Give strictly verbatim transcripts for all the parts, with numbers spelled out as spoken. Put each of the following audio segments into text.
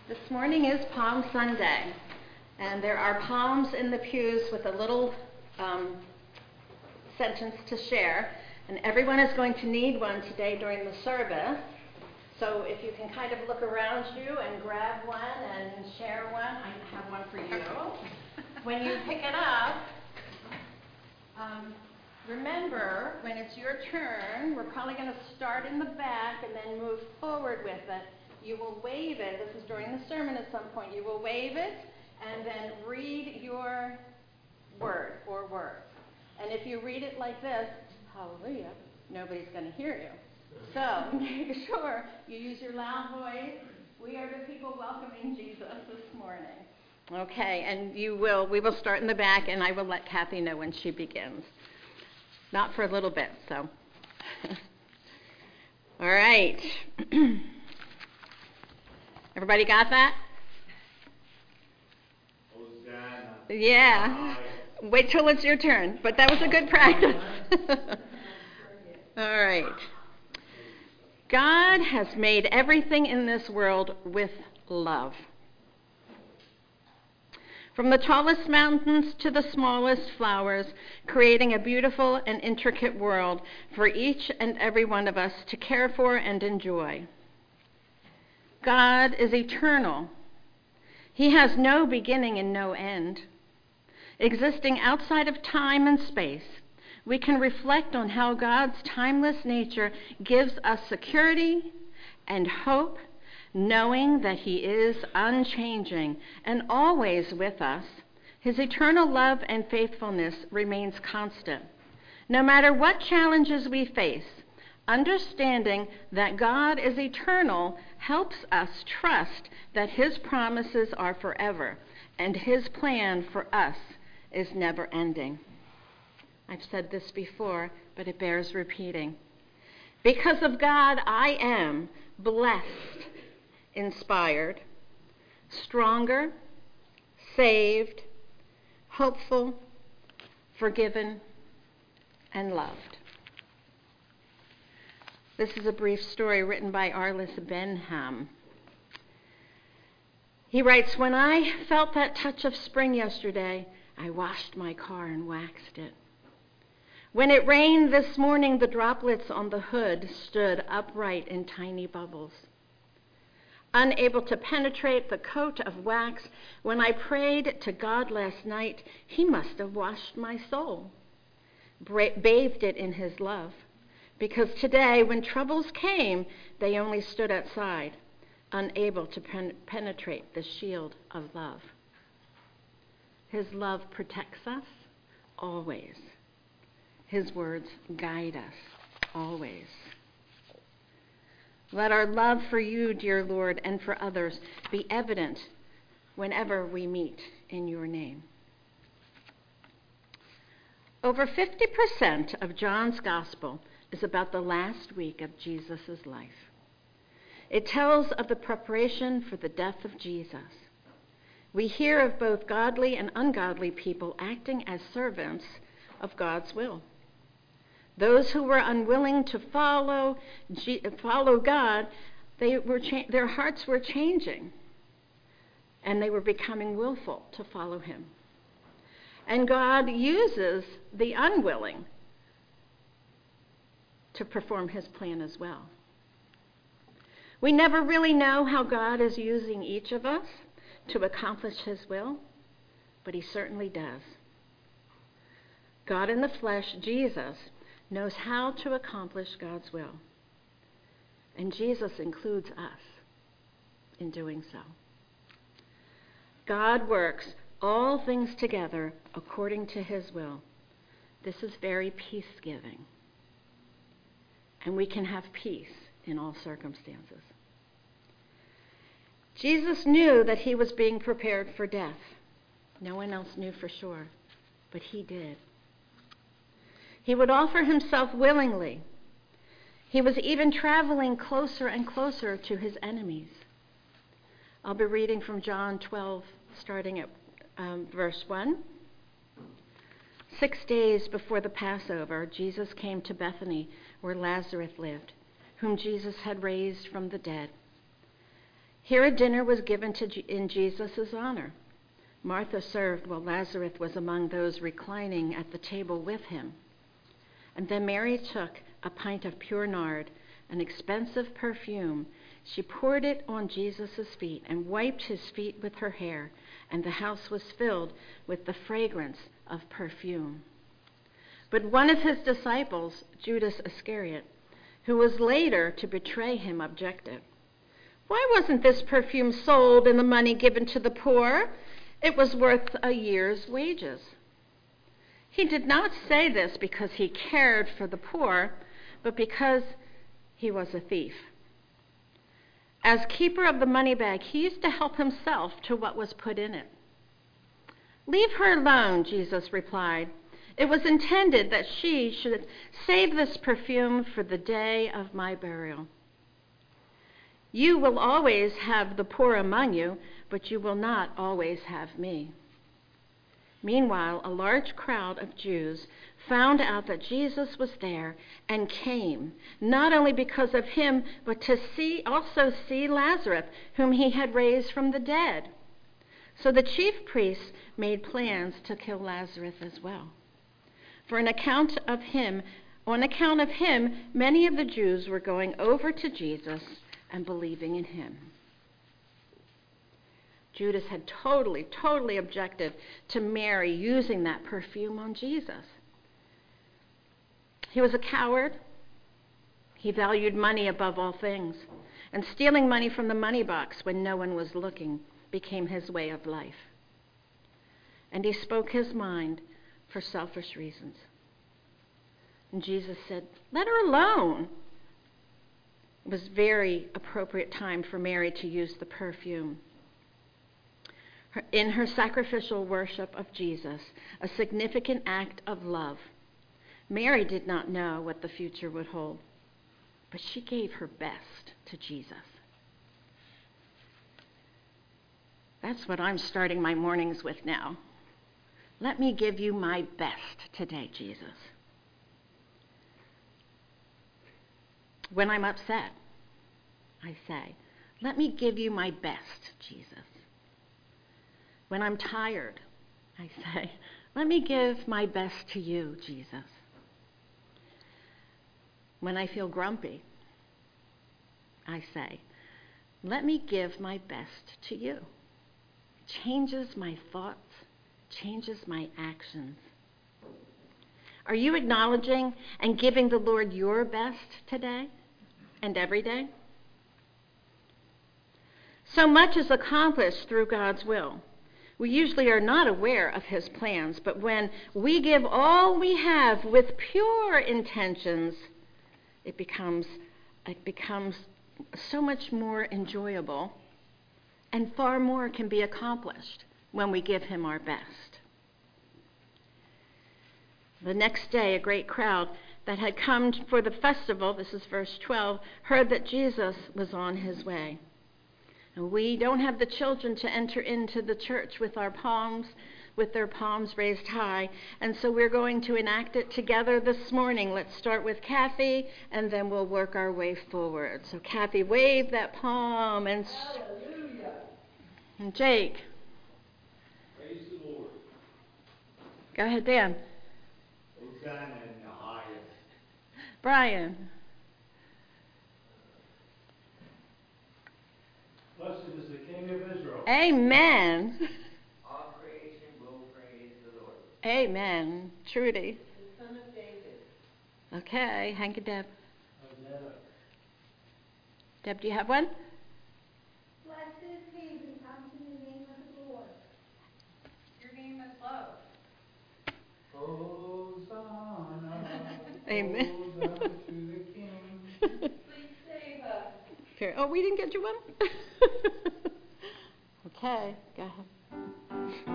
This morning is Palm Sunday, and there are palms in the pews with a little um, sentence to share, and everyone is going to need one today during the service. So if you can kind of look around you and grab one and share one, I have one for you. When you pick it up, um, remember, when it's your turn, we're probably going to start in the back and then move forward with it. You will wave it. This is during the sermon at some point. You will wave it and then read your word or words. And if you read it like this, hallelujah, nobody's going to hear you. So make sure you use your loud voice. We are the people welcoming Jesus this morning. Okay, and you will. We will start in the back, and I will let Kathy know when she begins. Not for a little bit, so. All right. Everybody got that? Hosanna. Yeah. Wait till it's your turn. But that was a good practice. All right. God has made everything in this world with love. From the tallest mountains to the smallest flowers, creating a beautiful and intricate world for each and every one of us to care for and enjoy. God is eternal. He has no beginning and no end. Existing outside of time and space, we can reflect on how God's timeless nature gives us security and hope, knowing that He is unchanging and always with us. His eternal love and faithfulness remains constant. No matter what challenges we face, understanding that God is eternal helps us trust that His promises are forever and His plan for us is never ending. I've said this before, but it bears repeating. Because of God, I am blessed, inspired, stronger, saved, hopeful, forgiven, and loved. This is a brief story written by Arliss Benham. He writes, "When I felt that touch of spring yesterday, I washed my car and waxed it. When it rained this morning, the droplets on the hood stood upright in tiny bubbles. Unable to penetrate the coat of wax, when I prayed to God last night, He must have washed my soul, bra- bathed it in His love. Because today, when troubles came, they only stood outside, unable to pen- penetrate the shield of love. His love protects us always. His words guide us always. Let our love for you, dear Lord, and for others be evident whenever we meet in your name." Over fifty percent of John's Gospel is about the last week of Jesus' life. It tells of the preparation for the death of Jesus. We hear of both godly and ungodly people acting as servants of God's will. Those who were unwilling to follow follow God, they were cha- their hearts were changing, and they were becoming willful to follow Him. And God uses the unwilling to perform His plan as well. We never really know how God is using each of us to accomplish His will, but He certainly does. God in the flesh, Jesus, knows how to accomplish God's will. And Jesus includes us in doing so. God works all things together according to His will. This is very peace-giving. And we can have peace in all circumstances. Jesus knew that He was being prepared for death. No one else knew for sure, but He did. He would offer Himself willingly. He was even traveling closer and closer to His enemies. I'll be reading from John twelve, starting at um, verse one. Six days before the Passover, Jesus came to Bethany, where Lazarus lived, whom Jesus had raised from the dead. Here a dinner was given to G- in Jesus' honor. Martha served while Lazarus was among those reclining at the table with him. And then Mary took a pint of pure nard, an expensive perfume. She poured it on Jesus' feet and wiped his feet with her hair, and the house was filled with the fragrance of perfume. But one of his disciples, Judas Iscariot, who was later to betray him, objected. "Why wasn't this perfume sold and the money given to the poor? It was worth a year's wages." He did not say this because he cared for the poor, but because he was a thief. As keeper of the money bag, he used to help himself to what was put in it. "Leave her alone," Jesus replied. "It was intended that she should save this perfume for the day of my burial. You will always have the poor among you, but you will not always have me." Meanwhile, a large crowd of Jews found out that Jesus was there and came, not only because of him, but to see also see Lazarus, whom he had raised from the dead. So the chief priests made plans to kill Lazarus as well. For an account of him, on account of him, many of the Jews were going over to Jesus and believing in him. Judas had totally, totally objected to Mary using that perfume on Jesus. He was a coward. He valued money above all things. And stealing money from the money box when no one was looking became his way of life. And he spoke his mind for selfish reasons. And Jesus said, "Let her alone." It was very appropriate time for Mary to use the perfume. Her, in her sacrificial worship of Jesus, a significant act of love, Mary did not know what the future would hold, but she gave her best to Jesus. That's what I'm starting my mornings with now. Let me give you my best today, Jesus. When I'm upset, I say, "Let me give you my best, Jesus." When I'm tired, I say, "Let me give my best to you, Jesus." When I feel grumpy, I say, "Let me give my best to you." It changes my thoughts, changes my actions. Are you acknowledging and giving the Lord your best today and every day? So much is accomplished through God's will. We usually are not aware of his plans, but when we give all we have with pure intentions, it becomes, it becomes so much more enjoyable, and far more can be accomplished when we give him our best. The next day, a great crowd that had come for the festival, this is verse twelve, heard that Jesus was on his way. And we don't have the children to enter into the church with our palms, with their palms raised high, and so we're going to enact it together this morning. Let's start with Kathy, and then we'll work our way forward. So Kathy, wave that palm, and, Hallelujah. and Jake. Praise the Lord. Go ahead, Dan. Hosanna in the highest. Brian. Blessed is the King of Israel. Amen. All creation will praise the Lord. Amen. Trudy. The Son of David. Okay, Hank and Deb. Hosanna. Deb, do you have one? Blessed is he who comes in the name of the Lord. Your name is love. Hosanna. Amen. Hosanna to the King. Please save us. Okay. Oh, we didn't get you one? Okay, go ahead.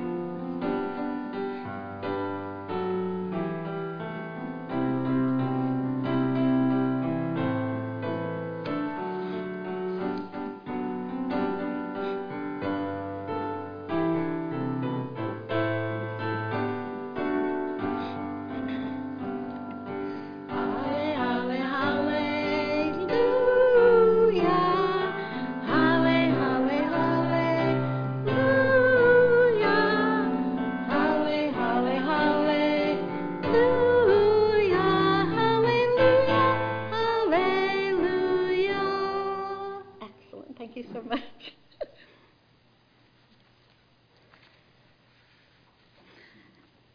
Halle, halle, hallelujah. Halle, halle,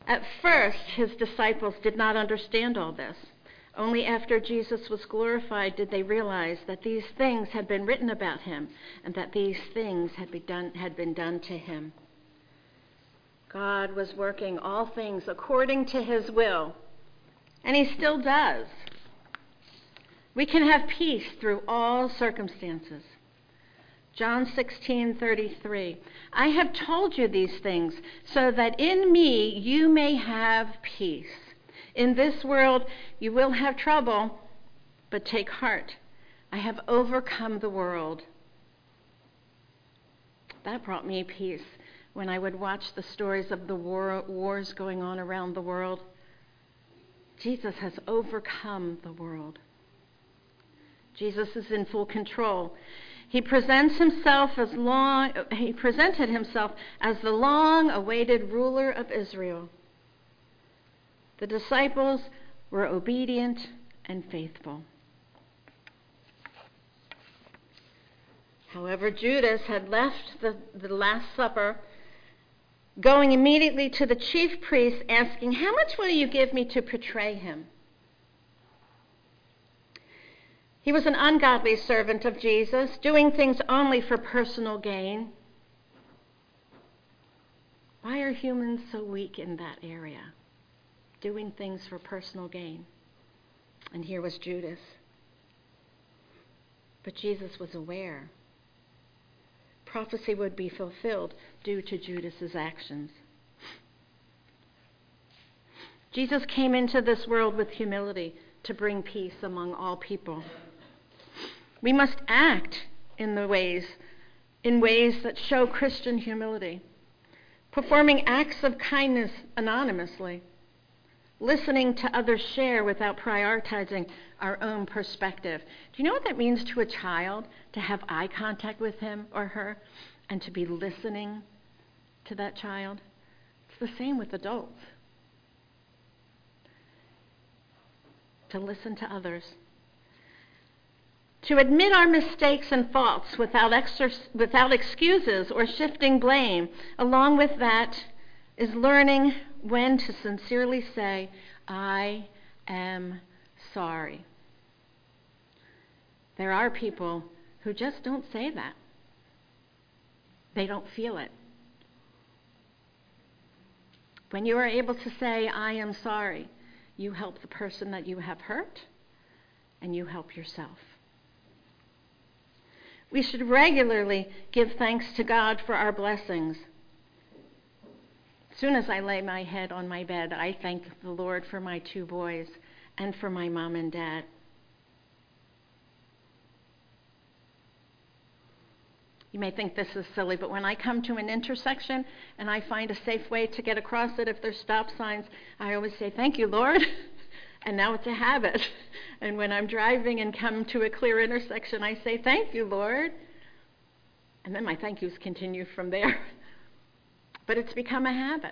At first, his disciples did not understand all this. Only after Jesus was glorified did they realize that these things had been written about him and that these things had been done, had been done to him. God was working all things according to his will, and he still does. We can have peace through all circumstances. John sixteen thirty-three. I have told you these things so that in me you may have peace. In this world you will have trouble, but take heart. I have overcome the world. That brought me peace when I would watch the stories of the war, wars going on around the world. Jesus has overcome the world. Jesus is in full control. He presents himself as long, he presented himself as the long-awaited ruler of Israel. The disciples were obedient and faithful. However, Judas had left the, the Last Supper, going immediately to the chief priests, asking, "How much will you give me to betray him?" He was an ungodly servant of Jesus, doing things only for personal gain. Why are humans so weak in that area? Doing things for personal gain. And here was Judas. But Jesus was aware. Prophecy would be fulfilled due to Judas's actions. Jesus came into this world with humility to bring peace among all people. We must act in the ways, in ways that show Christian humility, performing acts of kindness anonymously, listening to others share without prioritizing our own perspective. Do you know what that means to a child, to have eye contact with him or her and to be listening to that child? It's the same with adults. To listen to others. To admit our mistakes and faults without, exer- without excuses or shifting blame. Along with that is learning when to sincerely say, "I am sorry." There are people who just don't say that. They don't feel it. When you are able to say, "I am sorry," you help the person that you have hurt, and you help yourself. We should regularly give thanks to God for our blessings. As soon as I lay my head on my bed, I thank the Lord for my two boys and for my mom and dad. You may think this is silly, but when I come to an intersection and I find a safe way to get across it, if there's stop signs, I always say, "Thank you, Lord." And now it's a habit. And when I'm driving and come to a clear intersection, I say, "Thank you, Lord." And then my thank yous continue from there. But it's become a habit.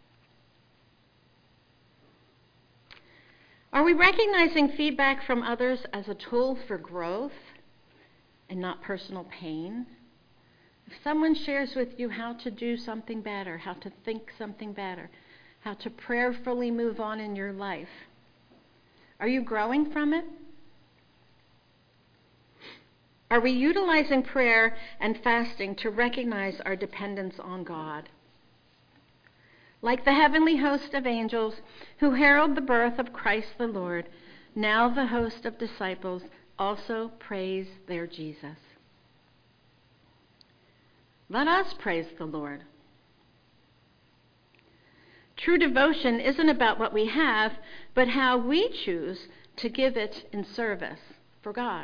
Are we recognizing feedback from others as a tool for growth and not personal pain? If someone shares with you how to do something better, how to think something better, how to prayerfully move on in your life, are you growing from it? Are we utilizing prayer and fasting to recognize our dependence on God? Like the heavenly host of angels who herald the birth of Christ the Lord, now the host of disciples also praise their Jesus. Let us praise the Lord. True devotion isn't about what we have, but how we choose to give it in service for God.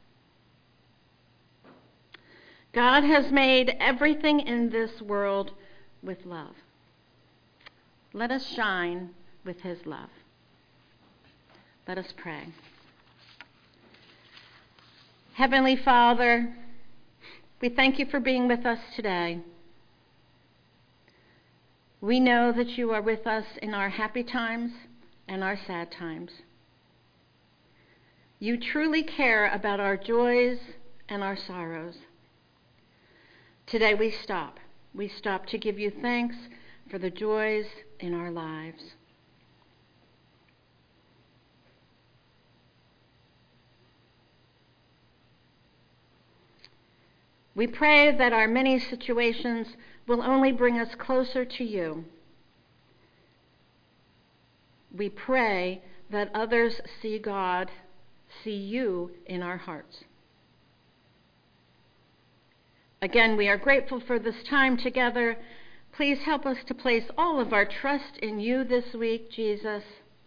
God has made everything in this world with love. Let us shine with his love. Let us pray. Heavenly Father, we thank you for being with us today. We know that you are with us in our happy times and our sad times. You truly care about our joys and our sorrows. Today we stop. We stop to give you thanks for the joys in our lives. We pray that our many situations will only bring us closer to you. We pray that others see God, see you in our hearts. Again, we are grateful for this time together. Please help us to place all of our trust in you this week, Jesus.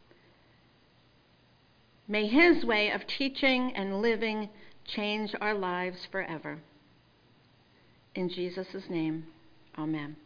May his way of teaching and living change our lives forever. In Jesus' name, amen.